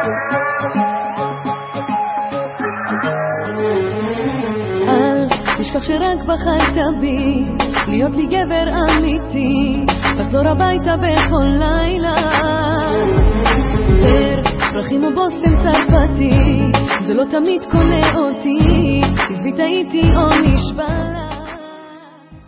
תשכח שרק בחרת בי, להיות לי גבר אמיתי, לחזור הביתה בכל לילה. זר, פרחים או בוסם צרפתי, זה לא תמיד קונה אותי, עזבי טעיתי או נשבע לה.